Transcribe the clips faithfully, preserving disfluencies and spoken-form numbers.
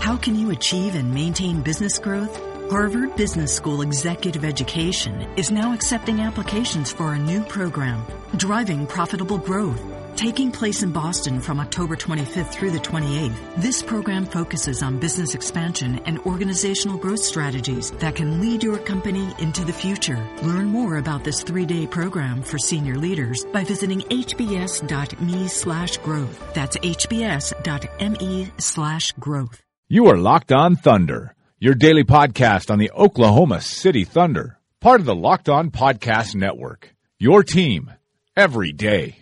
How can you achieve and maintain business growth? Harvard Business School Executive Education is now accepting applications for a new program, Driving Profitable Growth, taking place in Boston from October twenty-fifth through the twenty-eighth. This program focuses on business expansion and organizational growth strategies that can lead your company into the future. Learn more about this three-day program for senior leaders by visiting hbs.me slash growth. That's hbs.me slash growth. You are Locked On Thunder, your daily podcast on the Oklahoma City Thunder, part of the Locked On Podcast Network, your team every day.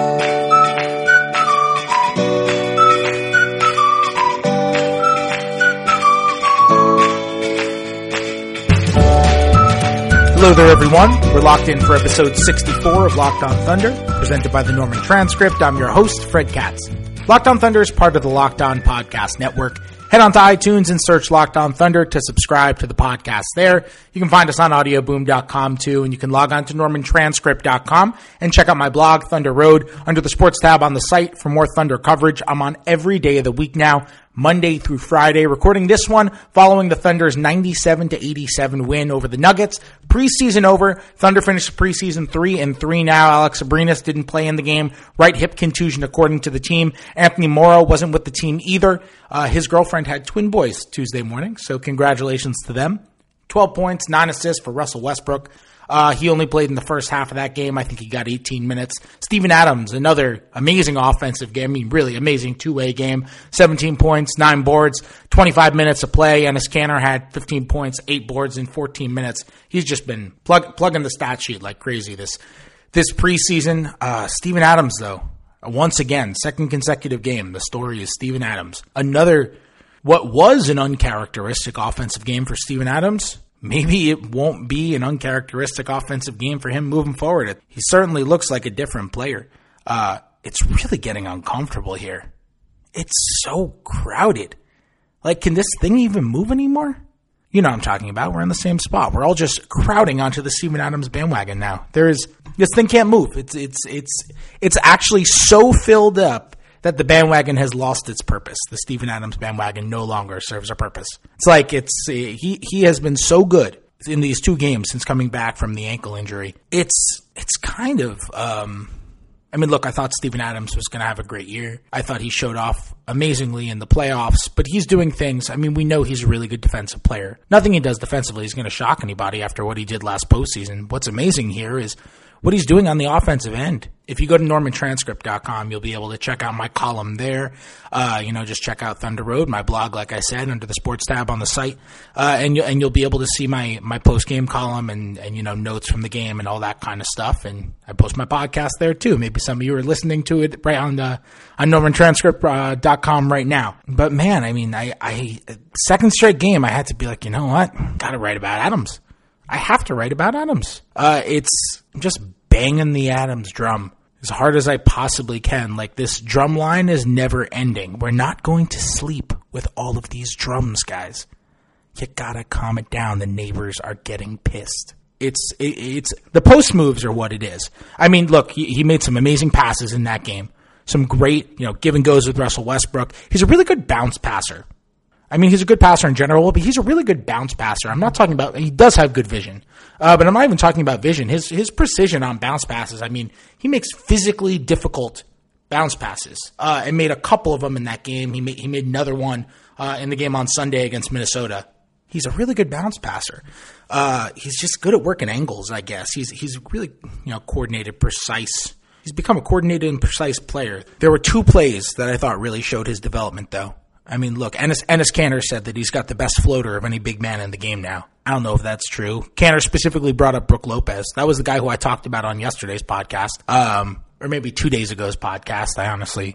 Hello there, everyone. We're locked in for episode sixty-four of Locked On Thunder, presented by the Norman Transcript. I'm your host, Fred Katz. Locked On Thunder is part of the Locked On Podcast Network. Head on to iTunes and search Locked On Thunder to subscribe to the podcast there. You can find us on audio boom dot com too, and you can log on to norman transcript dot com and check out my blog, Thunder Road, under the sports tab on the site for more Thunder coverage. I'm on every day of the week now, Monday through Friday, recording this one following the Thunder's ninety-seven to eighty-seven win over the Nuggets. Preseason over. Thunder finished preseason three and three now. Alex Abrinas didn't play in the game. Right hip contusion, according to the team. Anthony Morrow wasn't with the team either. Uh, his girlfriend had twin boys Tuesday morning, so congratulations to them. twelve points, nine assists for Russell Westbrook. Uh, he only played in the first half of that game. I think he got eighteen minutes. Steven Adams, another amazing offensive game. I mean, really amazing two-way game. seventeen points, nine boards, twenty-five minutes of play. Enes Kanter had fifteen points, eight boards in fourteen minutes. He's just been plug, plugging the stat sheet like crazy this this preseason. Uh, Steven Adams, though, once again, second consecutive game. The story is Steven Adams. Another, what was an uncharacteristic offensive game for Steven Adams. Maybe it won't be an uncharacteristic offensive game for him moving forward. He certainly looks like a different player. Uh, it's really getting uncomfortable here. It's so crowded. Like, can this thing even move anymore? You know what I'm talking about. We're in the same spot. We're all just crowding onto the Steven Adams bandwagon now. There is, this thing can't move. It's, it's, it's, it's actually so filled up that the bandwagon has lost its purpose. The Steven Adams bandwagon no longer serves a purpose. It's like it's he he has been so good in these two games since coming back from the ankle injury. It's it's kind of um I mean, look, I thought Steven Adams was going to have a great year. I thought he showed off amazingly in the playoffs, but he's doing things. I mean, we know he's a really good defensive player. Nothing he does defensively is going to shock anybody after what he did last postseason. What's amazing here is what he's doing on the offensive end. If you go to norman transcript dot com, you'll be able to check out my column there. Uh, you know, just check out Thunder Road, my blog, like I said, under the sports tab on the site. Uh, and, you, and you'll be able to see my, my post-game column and, and, you know, notes from the game and all that kind of stuff. And I post my podcast there too. Maybe some of you are listening to it right on the, on norman transcript dot com right now. But man, I mean, I, I, second straight game, I had to be like, you know what? Gotta write about Adams. I have to write about Adams. Uh, it's just banging the Adams drum as hard as I possibly can. Like, this drum line is never ending. We're not going to sleep with all of these drums, guys. You gotta calm it down. The neighbors are getting pissed. It's, it, it's, the post moves are what it is. I mean, look, he, he made some amazing passes in that game. Some great, you know, give and goes with Russell Westbrook. He's a really good bounce passer. I mean, he's a good passer in general, but he's a really good bounce passer. I'm not talking about, he does have good vision, uh, but I'm not even talking about vision. His his precision on bounce passes, I mean, he makes physically difficult bounce passes, uh, and made a couple of them in that game. He made, he made another one uh, in the game on Sunday against Minnesota. He's a really good bounce passer. Uh, he's just good at working angles, I guess. He's he's really, you know, coordinated, precise. He's become a coordinated and precise player. There were two plays that I thought really showed his development, though. I mean, look, Enes, Enes Kanter said that he's got the best floater of any big man in the game now. I don't know if that's true. Kanter specifically brought up Brook Lopez. That was the guy who I talked about on yesterday's podcast, um, or maybe two days ago's podcast. I honestly,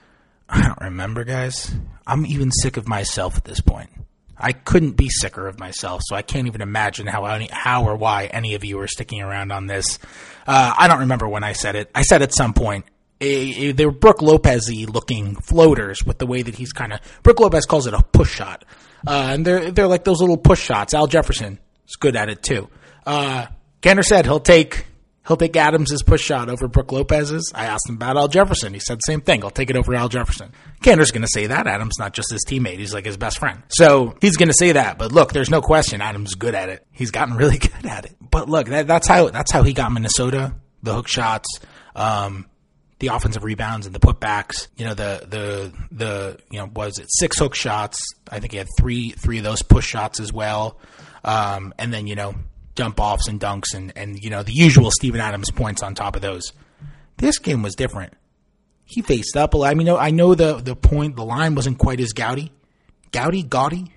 I don't remember, guys. I'm even sick of myself at this point. I couldn't be sicker of myself, so I can't even imagine how any, how or why any of you are sticking around on this. Uh, I don't remember when I said it. I said at some point, A, a, they were Brook Lopez-y looking floaters with the way that he's kind of, Brook Lopez calls it a push shot. Uh, and they're, they're like those little push shots. Al Jefferson is good at it too. Uh, Kanter said he'll take, He'll take Adams' push shot over Brook Lopez's. I asked him about Al Jefferson. He said the same thing. I'll take it over Al Jefferson. Kanter's going to say that. Adams not just his teammate. He's like his best friend. So he's going to say that. But look, there's no question Adams is good at it. He's gotten really good at it. But look, that, that's how that's how he got Minnesota. The hook shots, um, the offensive rebounds and the putbacks. You know, the the the you know, was it six hook shots? I think he had three three of those push shots as well. Um, and then, you know, dump offs and dunks and, and, you know, the usual Steven Adams points on top of those. This game was different. He faced up a lot. I mean, I know the, the point, the line wasn't quite as gaudy. Gaudy? Gaudy?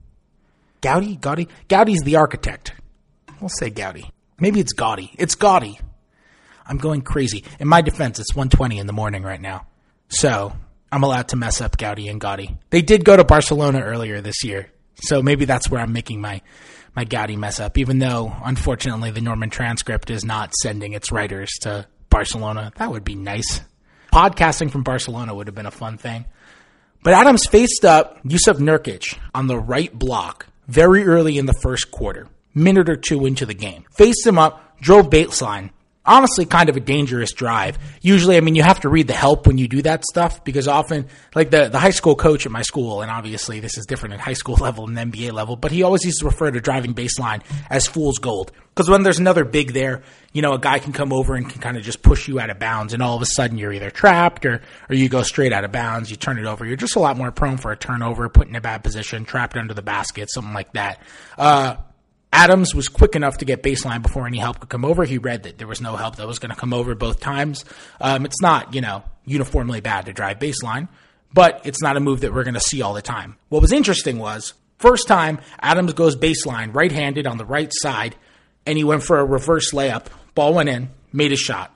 Gaudy? Gaudy? Gaudy's the architect. We'll say Gaudy. Maybe it's gaudy. It's gaudy. I'm going crazy. In my defense, it's one twenty in the morning right now. So I'm allowed to mess up Gaudy and Gaudy. They did go to Barcelona earlier this year. So maybe that's where I'm making my, my Gaudy mess up, even though, unfortunately, the Norman Transcript is not sending its writers to Barcelona. That would be nice. Podcasting from Barcelona would have been a fun thing. But Adams faced up Jusuf Nurkic on the right block very early in the first quarter, minute or two into the game. Faced him up, drove baseline. Honestly, kind of a dangerous drive. Usually, I mean, you have to read the help when you do that stuff because often, like the, the high school coach at my school, and obviously this is different at high school level and N B A level, but he always used to refer to driving baseline as fool's gold. Because when there's another big there, you know, a guy can come over and can kind of just push you out of bounds, and all of a sudden you're either trapped or, or you go straight out of bounds, you turn it over. You're just a lot more prone for a turnover, put in a bad position, trapped under the basket, something like that. Uh, Adams was quick enough to get baseline before any help could come over. He read that there was no help that was going to come over both times. Um, it's not, you know, uniformly bad to drive baseline, but it's not a move that we're going to see all the time. What was interesting was, first time, Adams goes baseline, right-handed on the right side, and he went for a reverse layup. Ball went in, made a shot.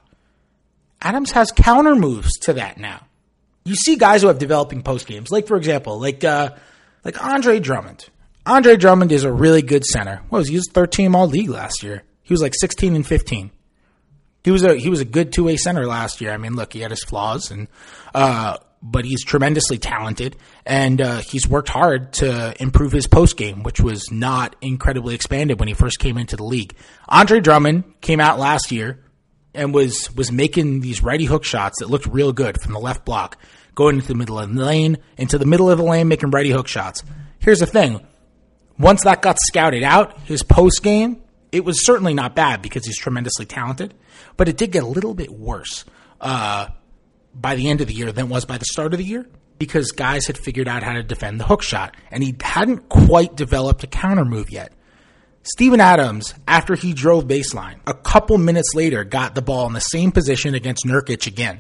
Adams has counter moves to that now. You see guys who have developing post games, like, for example, like uh, like Andre Drummond. Andre Drummond is a really good center. What was he? He was third-team All-League last year. He was like sixteen and fifteen. He was a he was a good two-way center last year. I mean, look, he had his flaws, and uh, but he's tremendously talented, and uh, he's worked hard to improve his post game, which was not incredibly expanded when he first came into the league. Andre Drummond came out last year and was was making these righty hook shots that looked real good from the left block, going into the middle of the lane, into the middle of the lane, making righty hook shots. Here's the thing. Once that got scouted out, his post game, it was certainly not bad because he's tremendously talented, but it did get a little bit worse uh, by the end of the year than it was by the start of the year because guys had figured out how to defend the hook shot, and he hadn't quite developed a counter move yet. Steven Adams, after he drove baseline, a couple minutes later got the ball in the same position against Nurkic again.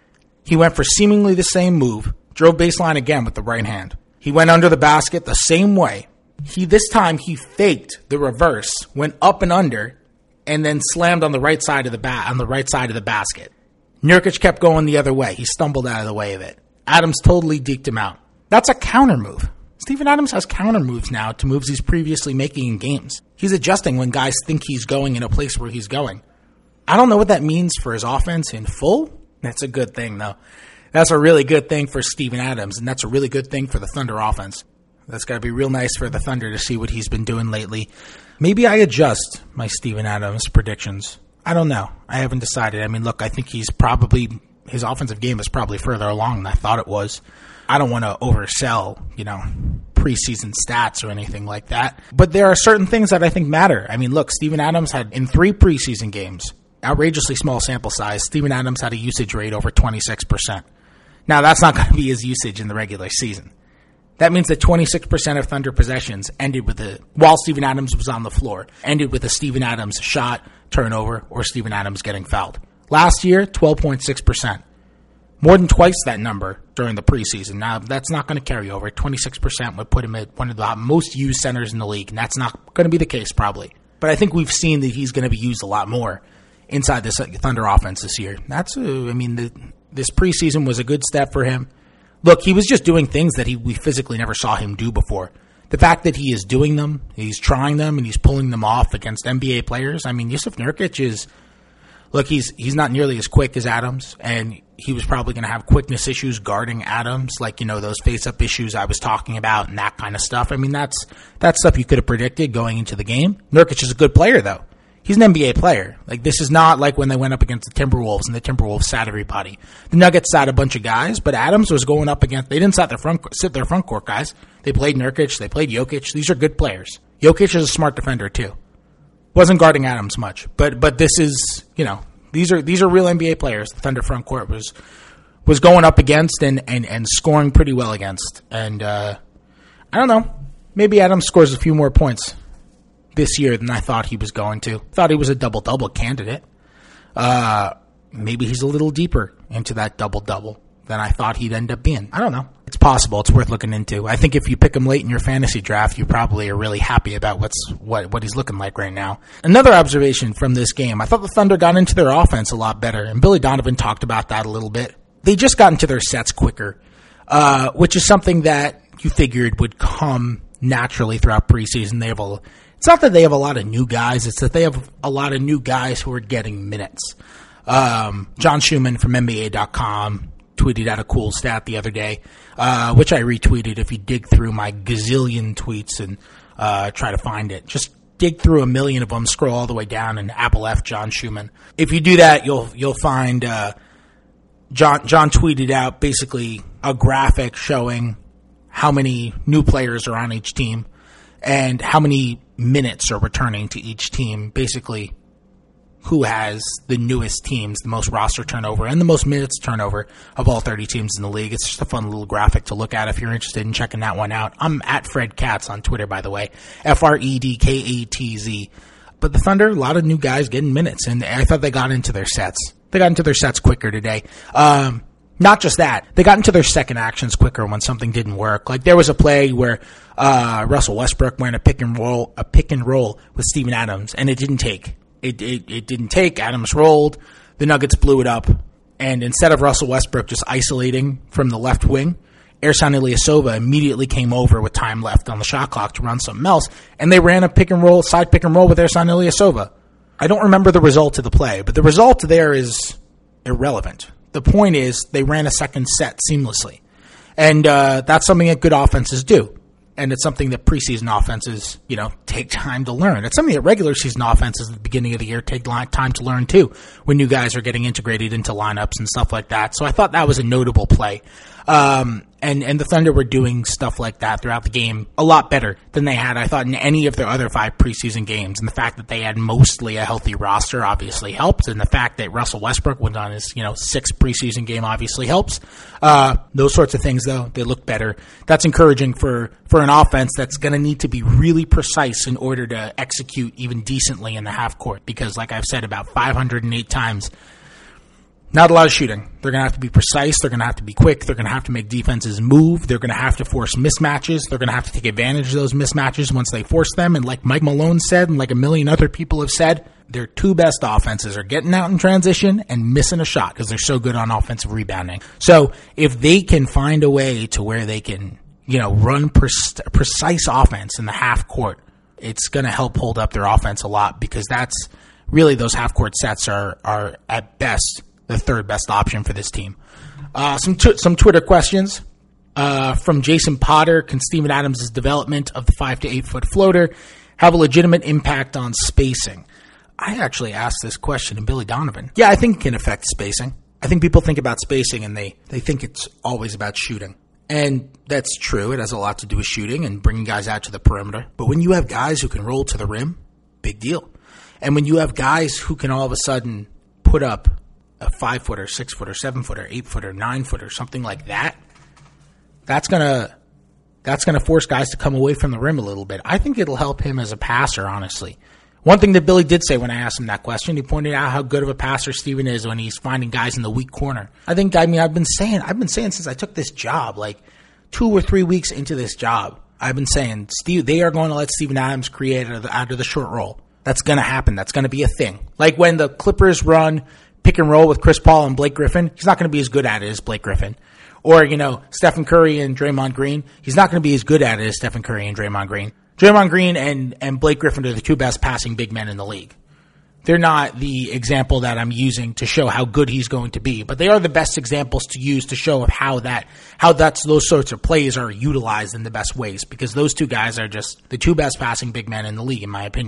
He went for seemingly the same move, drove baseline again with the right hand. He went under the basket the same way. He this time he faked the reverse, went up and under, and then slammed on the right side of the ba- on the right side of the basket. Nurkic kept going the other way. He stumbled out of the way of it. Adams totally deked him out. That's a counter move. Steven Adams has counter moves now to moves he's previously making in games. He's adjusting when guys think he's going in a place where he's going. I don't know what that means for his offense in full. That's a good thing, though. That's a really good thing for Steven Adams, and that's a really good thing for the Thunder offense. That's got to be real nice for the Thunder to see what he's been doing lately. Maybe I adjust my Steven Adams predictions. I don't know. I haven't decided. I mean, look, I think he's probably, his offensive game is probably further along than I thought it was. I don't want to oversell, you know, preseason stats or anything like that. But there are certain things that I think matter. I mean, look, Steven Adams had, in three preseason games, outrageously small sample size, Steven Adams had a usage rate over twenty-six percent. Now, that's not going to be his usage in the regular season. That means that twenty-six percent of Thunder possessions ended with a, while Steven Adams was on the floor, ended with a Steven Adams shot, turnover, or Steven Adams getting fouled. Last year, twelve point six percent. More than twice that number during the preseason. Now, that's not going to carry over. twenty-six percent would put him at one of the most used centers in the league, and that's not going to be the case probably. But I think we've seen that he's going to be used a lot more inside this Thunder offense this year. That's, uh, I mean, the, this preseason was a good step for him. Look, he was just doing things that he we physically never saw him do before. The fact that he is doing them, he's trying them, and he's pulling them off against N B A players. I mean, Jusuf Nurkic is, look, he's he's not nearly as quick as Adams, and he was probably going to have quickness issues guarding Adams, like, you know, those face-up issues I was talking about and that kind of stuff. I mean, that's that's stuff you could have predicted going into the game. Nurkic is a good player, though. He's an N B A player. Like, this is not like when they went up against the Timberwolves and the Timberwolves sat everybody. The Nuggets sat a bunch of guys, but Adams was going up against, they didn't sit their front, sit their front court guys. They played Nurkic, they played Jokic. These are good players. Jokic is a smart defender too. Wasn't guarding Adams much, but, but this is, you know, these are, these are real N B A players. The Thunder front court was, was going up against and, and, and scoring pretty well against. And, uh, I don't know. Maybe Adams scores a few more points this year than I thought he was going to. Thought he was a double-double candidate. Uh, maybe he's a little deeper into that double-double than I thought he'd end up being. I don't know. It's possible. It's worth looking into. I think if you pick him late in your fantasy draft, you probably are really happy about what's what, what he's looking like right now. Another observation from this game, I thought the Thunder got into their offense a lot better, and Billy Donovan talked about that a little bit. They just got into their sets quicker, uh, which is something that you figured would come naturally throughout preseason. They have a It's not that they have a lot of new guys. It's that they have a lot of new guys who are getting minutes. Um, John Schumann from N B A dot com tweeted out a cool stat the other day, uh, which I retweeted. If you dig through my gazillion tweets and uh, try to find it, just dig through a million of them, scroll all the way down, and Apple F John Schumann. If you do that, you'll you'll find uh, John John tweeted out basically a graphic showing how many new players are on each team and how many minutes are returning to each team, basically who has the newest teams, the most roster turnover, and the most minutes turnover of all thirty teams in the league. It's just a fun little graphic to look at if you're interested in checking that one out. I'm at Fred Katz on Twitter, by the way, F R E D K A T Z. But the Thunder, a lot of new guys getting minutes, and I thought they got into their sets. They got into their sets quicker today. Um, Not just that, they got into their second actions quicker when something didn't work. Like there was a play where uh, Russell Westbrook ran a pick and roll, a pick and roll with Steven Adams, and it didn't take. It, it it didn't take. Adams rolled, the Nuggets blew it up, and instead of Russell Westbrook just isolating from the left wing, Ersan Ilyasova immediately came over with time left on the shot clock to run something else, and they ran a pick and roll, side pick and roll with Ersan Ilyasova. I don't remember the result of the play, but the result there is irrelevant. The point is they ran a second set seamlessly. And uh, that's something that good offenses do. And it's something that preseason offenses, you know, take time to learn. It's something that regular season offenses at the beginning of the year take time to learn too, when new guys are getting integrated into lineups and stuff like that. So I thought that was a notable play. Um, and, and the Thunder were doing stuff like that throughout the game a lot better than they had, I thought, in any of their other five preseason games. And the fact that they had mostly a healthy roster obviously helped. And the fact that Russell Westbrook went on his, you know, sixth preseason game obviously helps. Uh, those sorts of things, though, they look better. That's encouraging for, for an offense that's going to need to be really precise in order to execute even decently in the half court. Because, like I've said about five hundred eight times, not a lot of shooting. They're going to have to be precise. They're going to have to be quick. They're going to have to make defenses move. They're going to have to force mismatches. They're going to have to take advantage of those mismatches once they force them. And like Mike Malone said, and like a million other people have said, their two best offenses are getting out in transition and missing a shot because they're so good on offensive rebounding. So if they can find a way to where they can, you know, run pre- precise offense in the half court, it's going to help hold up their offense a lot, because that's really, those half court sets are, are at best the third best option for this team. Uh, some t- some Twitter questions uh, from Jason Potter. Can Steven Adams' development of the five to eight foot floater have a legitimate impact on spacing? I actually asked this question to Billy Donovan. Yeah, I think it can affect spacing. I think people think about spacing and they, they think it's always about shooting. And that's true. It has a lot to do with shooting and bringing guys out to the perimeter. But when you have guys who can roll to the rim, big deal. And when you have guys who can all of a sudden put up a five footer, six footer, seven footer, eight footer, nine footer, something like that, that's gonna that's gonna force guys to come away from the rim a little bit. I think it'll help him as a passer, honestly. One thing that Billy did say when I asked him that question, he pointed out how good of a passer Steven is when he's finding guys in the weak corner. I think, I mean, I've been saying, I've been saying since I took this job, like two or three weeks into this job, I've been saying, Steve, they are going to let Steven Adams create out of the, out of the short roll. That's going to happen. That's going to be a thing. Like when the Clippers run pick and roll with Chris Paul and Blake Griffin, he's not going to be as good at it as Blake Griffin. Or, you know, Stephen Curry and Draymond Green, he's not going to be as good at it as Stephen Curry and Draymond Green. Draymond Green and, and Blake Griffin are the two best passing big men in the league. They're not the example that I'm using to show how good he's going to be, but they are the best examples to use to show of how that, how that's, those sorts of plays are utilized in the best ways, because those two guys are just the two best passing big men in the league, in my opinion.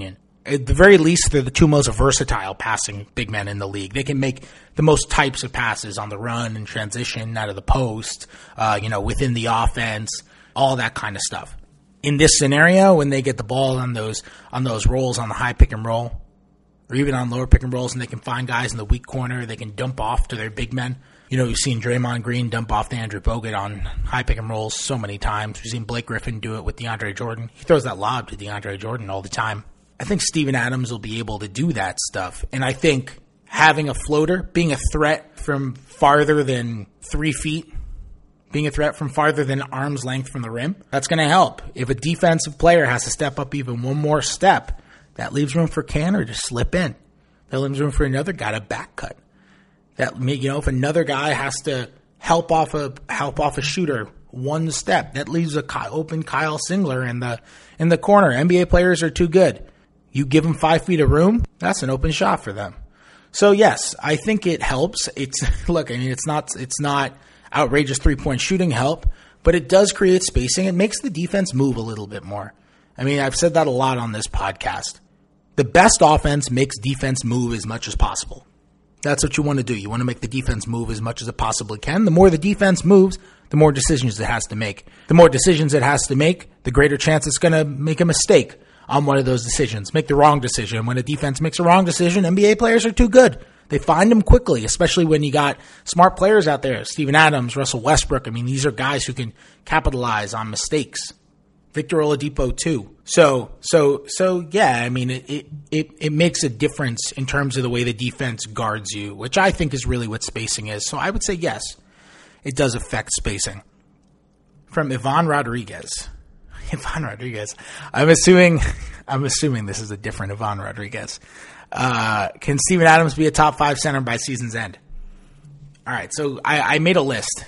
At the very least, they're the two most versatile passing big men in the league. They can make the most types of passes on the run and transition, out of the post, uh, you know, within the offense, all that kind of stuff. In this scenario, when they get the ball on those on those rolls on the high pick and roll, or even on lower pick and rolls, and they can find guys in the weak corner, they can dump off to their big men. You know, you've seen Draymond Green dump off to Andrew Bogut on high pick and rolls so many times. We've seen Blake Griffin do it with DeAndre Jordan. He throws that lob to DeAndre Jordan all the time. I think Steven Adams will be able to do that stuff. And I think having a floater, being a threat from farther than three feet, being a threat from farther than arm's length from the rim, that's going to help. If a defensive player has to step up even one more step, that leaves room for Kanter to slip in. That leaves room for another guy to back cut. That, you know, if another guy has to help off a help off a shooter one step, that leaves a open Kyle Singler in the in the corner. N B A players are too good. You give them five feet of room, that's an open shot for them. So yes, I think it helps. It's look, I mean, it's not it's not outrageous three-point shooting help, but it does create spacing. It makes the defense move a little bit more. I mean, I've said that a lot on this podcast. The best offense makes defense move as much as possible. That's what you want to do. You want to make the defense move as much as it possibly can. The more the defense moves, the more decisions it has to make. The more decisions it has to make, the greater chance it's going to make a mistake on one of those decisions, make the wrong decision. When a defense makes a wrong decision, N B A players are too good. They find them quickly, especially when you got smart players out there. Steven Adams, Russell Westbrook. I mean, these are guys who can capitalize on mistakes. Victor Oladipo too. So, so, so yeah, I mean, it, it, it makes a difference in terms of the way the defense guards you, which I think is really what spacing is. So I would say yes, it does affect spacing. From Ivan Rodriguez. Ivan Rodriguez. I'm assuming, I'm assuming this is a different Ivan Rodriguez. Uh, can Steven Adams be a top five center by season's end? All right. So I, I made a list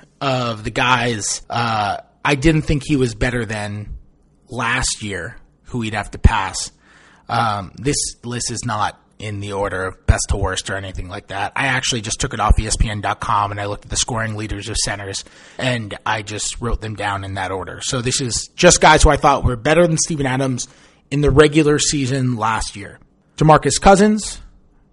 of the guys, uh, I didn't think he was better than last year, who he'd have to pass. Um, this list is not in the order of best to worst or anything like that. I actually just took it off E S P N dot com and I looked at the scoring leaders of centers and I just wrote them down in that order. So this is just guys who I thought were better than Steven Adams in the regular season last year. DeMarcus Cousins.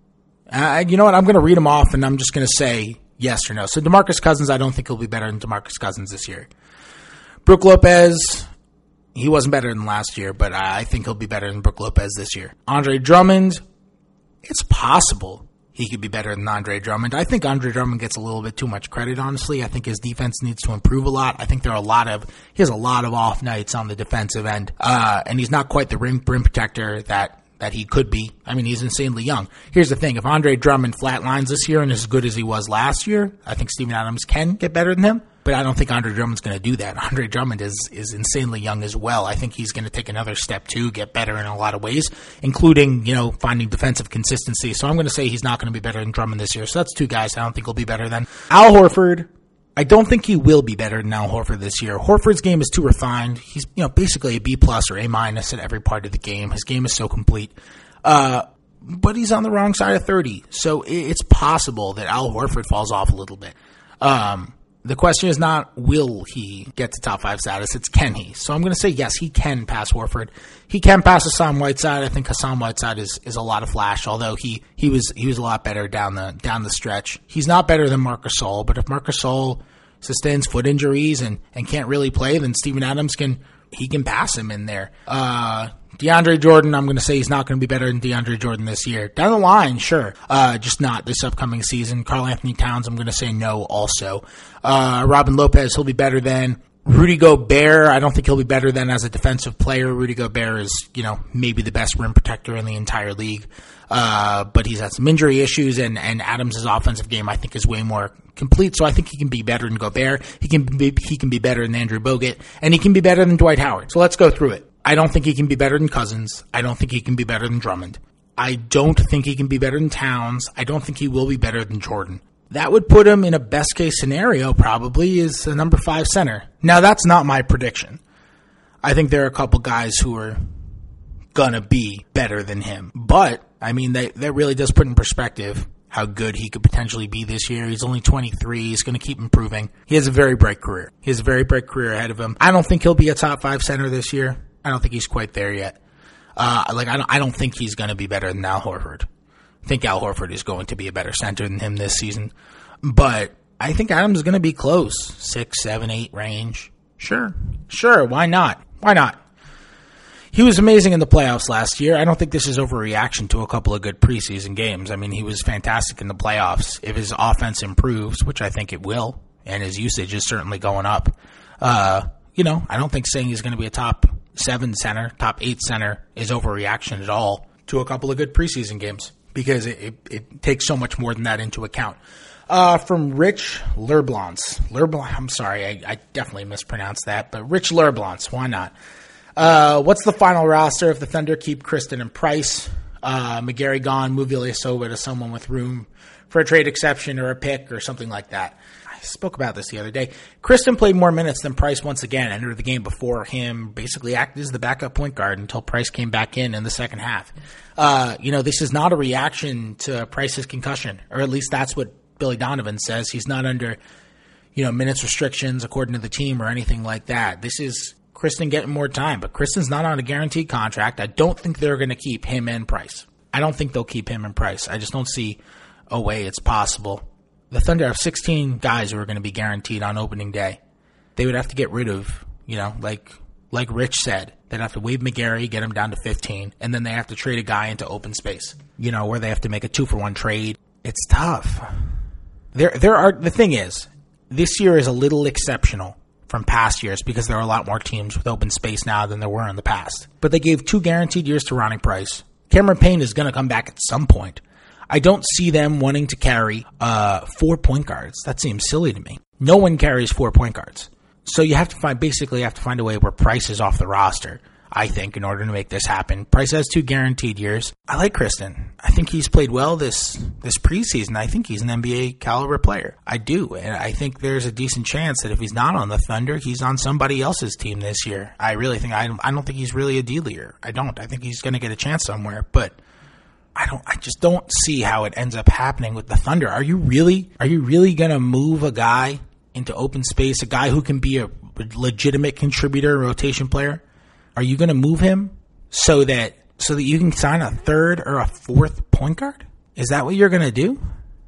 Uh, you know what? I'm going to read them off and I'm just going to say yes or no. So DeMarcus Cousins, I don't think he'll be better than DeMarcus Cousins this year. Brook Lopez, he wasn't better than last year, but I think he'll be better than Brook Lopez this year. Andre Drummond, it's possible he could be better than Andre Drummond. I think Andre Drummond gets a little bit too much credit, honestly. I think his defense needs to improve a lot. I think there are a lot of, he has a lot of off nights on the defensive end, uh, and he's not quite the rim, rim protector that that he could be. I mean, he's insanely young. Here's the thing. If Andre Drummond flatlines this year and is as good as he was last year, I think Steven Adams can get better than him. But I don't think Andre Drummond's going to do that. Andre Drummond is is insanely young as well. I think he's going to take another step too, get better in a lot of ways, including, you know, finding defensive consistency. So I'm going to say he's not going to be better than Drummond this year. So that's two guys I don't think he'll be better than. Al Horford, I don't think he will be better than Al Horford this year. Horford's game is too refined. He's, you know, basically a B plus or A minus at every part of the game. His game is so complete. Uh, but he's on the wrong side of thirty. So it's possible that Al Horford falls off a little bit. Um, The question is not will he get to top five status, it's can he. So I'm going to say yes, he can pass Horford. He can pass Hassan Whiteside. I think Hassan Whiteside is, is a lot of flash, although he, he was he was a lot better down the down the stretch. He's not better than Marc Gasol, but if Marc Gasol sustains foot injuries and, and can't really play, then Steven Adams can he can pass him in there. Uh, DeAndre Jordan, I'm going to say he's not going to be better than DeAndre Jordan this year. Down the line, sure. Uh, just not this upcoming season. Karl Anthony Towns, I'm going to say no also. Uh, Robin Lopez, he'll be better than. Rudy Gobert, I don't think he'll be better than as a defensive player. Rudy Gobert is, you know, maybe the best rim protector in the entire league. Uh, but he's had some injury issues, and, and Adams' offensive game, I think, is way more complete. So I think he can be better than Gobert. He can be, he can be better than Andrew Bogut, and he can be better than Dwight Howard. So let's go through it. I don't think he can be better than Cousins. I don't think he can be better than Drummond. I don't think he can be better than Towns. I don't think he will be better than Jordan. That would put him in a best case scenario probably as a number five center. Now that's not my prediction. I think there are a couple guys who are gonna be better than him. But, I mean, that, that really does put in perspective how good he could potentially be this year. He's only twenty-three. He's going to keep improving. He has a very bright career. He has a very bright career ahead of him. I don't think he'll be a top five center this year. I don't think he's quite there yet. Uh, like, I don't, I don't think he's going to be better than Al Horford. I think Al Horford is going to be a better center than him this season. But I think Adams is going to be close. Six, seven, eight range. Sure. Sure. Why not? Why not? He was amazing in the playoffs last year. I don't think this is overreaction to a couple of good preseason games. I mean, he was fantastic in the playoffs. If his offense improves, which I think it will, and his usage is certainly going up, uh, you know, I don't think saying he's going to be a top seven center, top eight center is overreaction at all to a couple of good preseason games, because it, it, it takes so much more than that into account. Uh, from Rich Lerblance. Lerblance, I'm sorry, I, I definitely mispronounced that, but Rich Lerblance, why not? Uh, what's the final roster if the Thunder keep Kristen and Price? Uh, McGarry gone, move Ilyasova to someone with room for a trade exception or a pick or something like that. I spoke about this the other day. Kristen played more minutes than Price once again, entered the game before him, basically acted as the backup point guard until Price came back in in the second half. Uh, you know, this is not a reaction to Price's concussion, or at least that's what Billy Donovan says. He's not under, you know, minutes restrictions according to the team or anything like that. This is Kristen getting more time, but Kristen's not on a guaranteed contract. I don't think they're going to keep him and Price. I don't think they'll keep him and Price. I just don't see a way it's possible. The Thunder have sixteen guys who are going to be guaranteed on opening day. They would have to get rid of, you know, like like Rich said, they'd have to waive McGarry, get him down to fifteen, and then they have to trade a guy into open space, you know, where they have to make a two-for-one trade. It's tough. There, there are, the thing is, this year is a little exceptional from past years because there are a lot more teams with open space now than there were in the past. But they gave two guaranteed years to Ronnie Price. Cameron Payne is going to come back at some point. I don't see them wanting to carry uh, four point guards. That seems silly to me. No one carries four point guards. So you have to find, basically have to find a way where Price is off the roster, I think, in order to make this happen. Price has two guaranteed years. I like Kristen. I think he's played well this this preseason. I think he's an N B A caliber player. I do. And I think there's a decent chance that if he's not on the Thunder, he's on somebody else's team this year. I really think, I don't, I don't think he's really a D-leaguer. I don't. I think he's going to get a chance somewhere. But I don't, I just don't see how it ends up happening with the Thunder. Are you really, are you really going to move a guy into open space, a guy who can be a legitimate contributor, rotation player? Are you going to move him so that so that you can sign a third or a fourth point guard? Is that what you're going to do?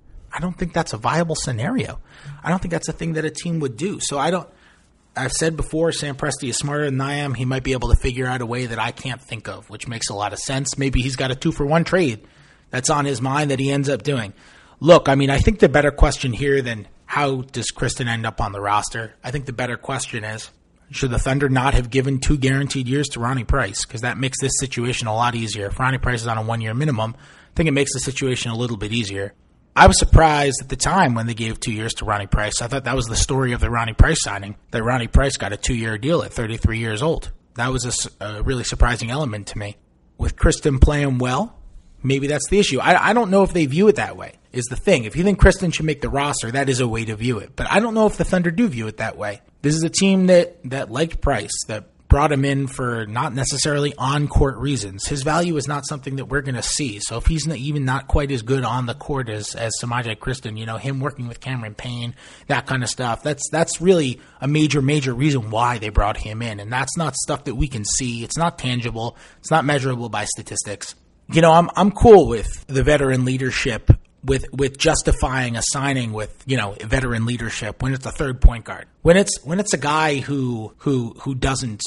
I don't think that's a viable scenario. I don't think that's a thing that a team would do. So I don't. I've said before, Sam Presti is smarter than I am. He might be able to figure out a way that I can't think of, which makes a lot of sense. Maybe he's got a two-for-one trade that's on his mind that he ends up doing. Look, I mean, I think the better question here than how does Kristen end up on the roster, I think the better question is, should the Thunder not have given two guaranteed years to Ronnie Price? Because that makes this situation a lot easier. If Ronnie Price is on a one-year minimum, I think it makes the situation a little bit easier. I was surprised at the time when they gave two years to Ronnie Price. I thought that was the story of the Ronnie Price signing, that Ronnie Price got a two-year deal at thirty-three years old. That was a, a really surprising element to me. With Kristen playing well, maybe that's the issue. I, I don't know if they view it that way, is the thing. If you think Kristen should make the roster, that is a way to view it. But I don't know if the Thunder do view it that way. This is a team that, that liked Price, that brought him in for not necessarily on-court reasons. His value is not something that we're going to see. So if he's not, even not quite as good on the court as, as Semaj Kristen, you know, him working with Cameron Payne, that kind of stuff, that's that's really a major, major reason why they brought him in. And that's not stuff that we can see. It's not tangible. It's not measurable by statistics. You know, I'm I'm cool with the veteran leadership, with with justifying a signing with, you know, veteran leadership when it's a third point guard. When it's when it's a guy who who who doesn't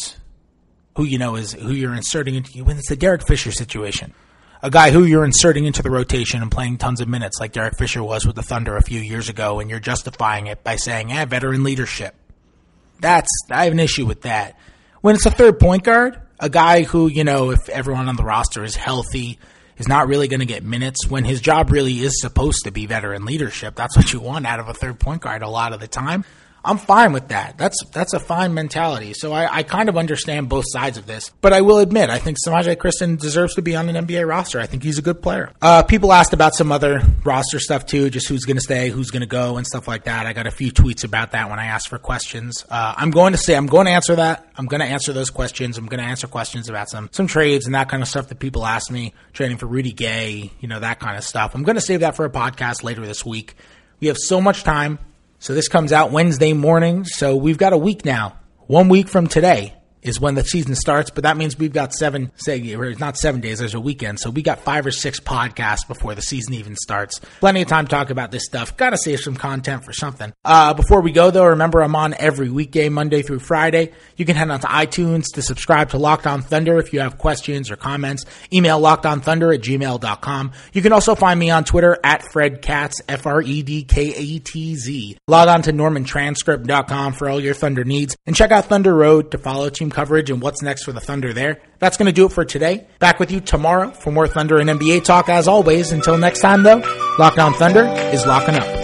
who you know is who you're inserting into, when it's the Derek Fisher situation. A guy who you're inserting into the rotation and playing tons of minutes like Derek Fisher was with the Thunder a few years ago, and you're justifying it by saying, "Eh, veteran leadership." That's I have an issue with that. When it's a third point guard, a guy who, you know, if everyone on the roster is healthy, is not really going to get minutes, when his job really is supposed to be veteran leadership. That's what you want out of a third point guard a lot of the time. I'm fine with that. That's that's a fine mentality. So I, I kind of understand both sides of this. But I will admit, I think Semaj Kristen deserves to be on an N B A roster. I think he's a good player. Uh, people asked about some other roster stuff too, just who's going to stay, who's going to go, and stuff like that. I got a few tweets about that when I asked for questions. Uh, I'm going to say, I'm going to answer that. I'm going to answer those questions. I'm going to answer questions about some, some trades and that kind of stuff that people ask me, trading for Rudy Gay, you know, that kind of stuff. I'm going to save that for a podcast later this week. We have so much time. So this comes out Wednesday morning, so we've got a week now. One week from today is when the season starts, but that means we've got seven, say, or not seven days, there's a weekend, so we got five or six podcasts before the season even starts. Plenty of time to talk about this stuff. Gotta save some content for something. Uh, before we go, though, remember I'm on every weekday, Monday through Friday. You can head on to iTunes to subscribe to Locked On Thunder if you have questions or comments. Email lockedonthunder at gmail dot com. You can also find me on Twitter at Fred Katz, F R E D K A T Z. Log on to norman transcript dot com for all your Thunder needs, and check out Thunder Road to follow team coverage and what's next for the Thunder there. That's going to do it for today. Back with you tomorrow for more Thunder and N B A talk as always. Until next time, though, Locked On Thunder is locking up.